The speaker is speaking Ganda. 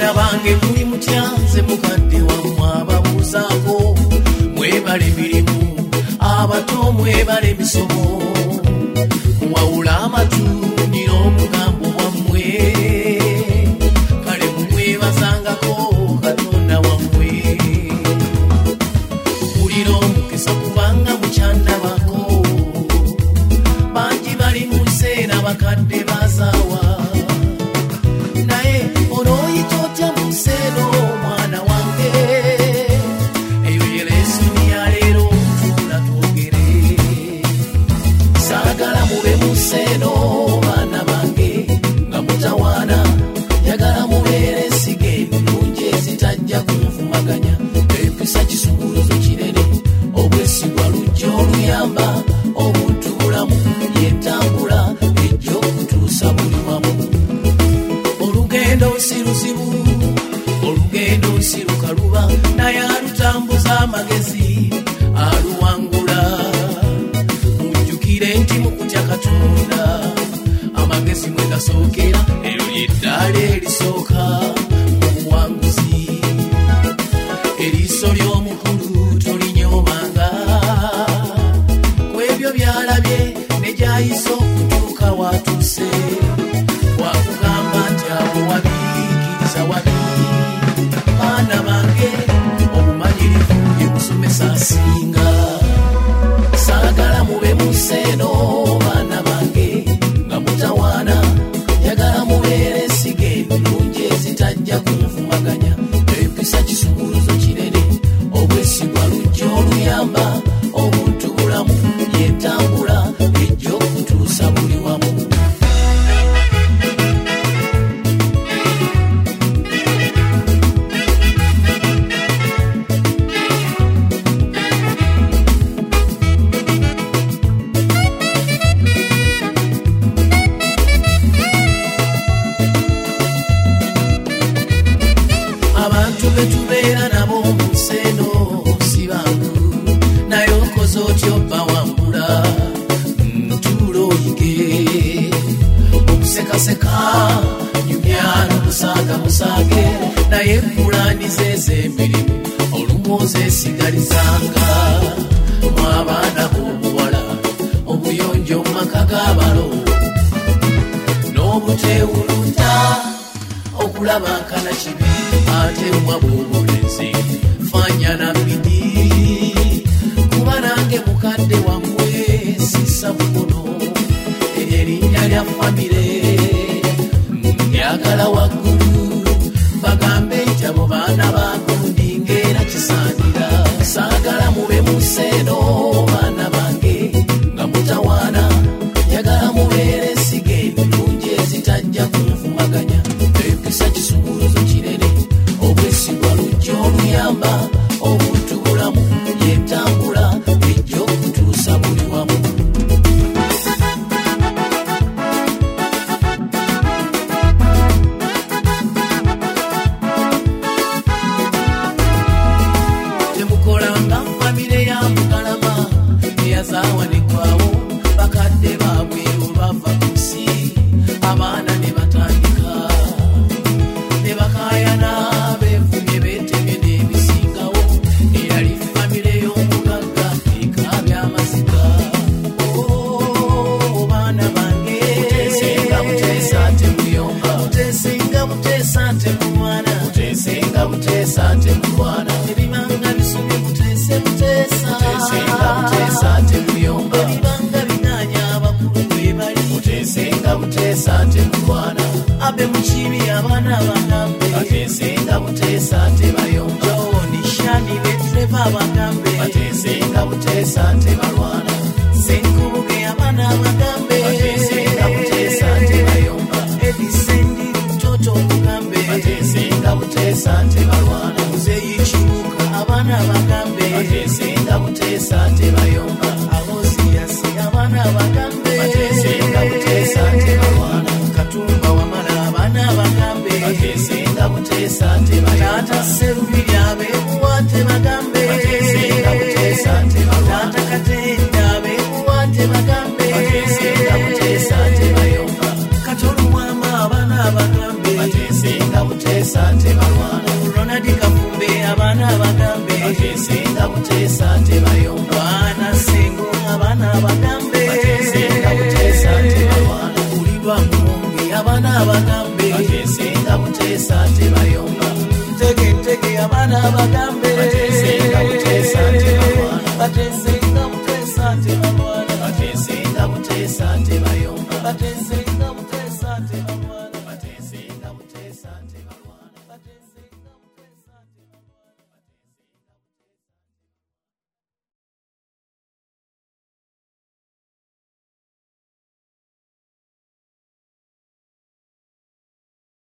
Abaana bange muli mutyanze mukadde wammwe ababuuzaako mwebale mirimu abato mwebale misomo mwawula amatu n'omugambo wammwe kale mumwebazangako Katonda wammwe mpulira omukisa kubanga mukyandabako bangi bali mu nseera bakadde bazaawa naye olooyita otya mu nseera omwana wange eyo ye lesoni ya leero tuula twogere saagala mube mu nseera baana bange nga mutawaana njagala mubeere ensige ennungi ezitajja kunvumaganya empisa kisumuluzo kinene obwesigwa lujja oluyamba obuntu bulamu yentambula ejja okutuusa buli wamu olugendo nsiruzibu olugendo nsirukaluba naye alutambuza amagezi aluwangula mujjukire nti mukutya Katonda amagezi mwe gasookera eryo ly'eddaala erisooka mu buwanguzi eriiso ly'omukulu tolinyoomanga ku ebyo byalabye ne gyayisa okutuuka watuuse wakugamba nti abo wabiikiriza wabi baana bange obumanyirivu bye musomesa asinga saagala mube mu nseeno baana bange nga mutawaana njagala mubeere ensige ennungi ezitajja kunvumaganya empisa kisumuluzo kinene obwesigwa lujja oluyamba obuntu bulamu yentambula ejja okutuusa buli wamu abantu betubeera nabo mu nseeno si bangu naye okoze otyo bawambula ntuula oyige okusekaseka nyumya n'okusaaga naye mpulaniza ez'emirimu olumu ozeesigalizanga mu abaana b'obuwala obuyonjo mu maka g'abalo n'obuteewulunta okulaba nkana kibi ate mwa bw'obulenzi fanya na bidii kuba nange mukadde wammwe sisa mukono erinnya lya famire lyagala waggulu bagambe nti abo baana bagundi ng'era kisaanira saagala mube mu nseeno baana bange nga mutawaana njagala mubeere ensige ennungi ezitajja kunvumaganya empisa kisumuluzo kinene obwesigwa lujja oluyamba obuntu bulamu yentambula ejja okutuusa buli wamu temukolanga famire ya Mugalama eyazaawanigwawo bakadde baabwe olwava ku nsi abaana ne batandika ne bakaayana beevumye beetemye n'ebisingawo eyali famire y'omugagga ekaabya amaziga baana bange muteesenga buteesa temuyomba muteesenga buteesa temulwana muteesenga buteesa temulwana ebibanga bisomye muteese buteesa muteesenga buteesa temuyomba ebibanga binaanya abakulu bwe bali muteesenga buteesa temulwana abe mukibi abaana bagambe bateesenga buteesa tebayomba nishani betreva bagambe bateesenga buteesa tebalwana senkubuge abaana bagambe bateesenga buteesa tebayomba edisendi toto mugambe bateesenga buteesa tebalwana muzeyikibuka abaana bagambe bateesenga buteesa tebayomba aboziyasi abaana bagambe bateesenga buteesa tebalwana katumba wamala abaana bagambe bateesenga buteesa tebayomba taata serubiri abeebuwate bagambe bateesenga buteesa tebalwana taata katenda abeebuwate bagambe bateesenga buteesa tebayomba katolumwama abaana bagambe bateesenga Batesenga butesa tebalwana. Ronald Kafumbe abana bagambe. Batesenga butesa tebayomba. Bwana Sengo abana bagambe. Batesenga butesa tebalwana. Ulibwa Mungi abana bagambe. Batesenga butesa tebayomba. Teke abana bagambe.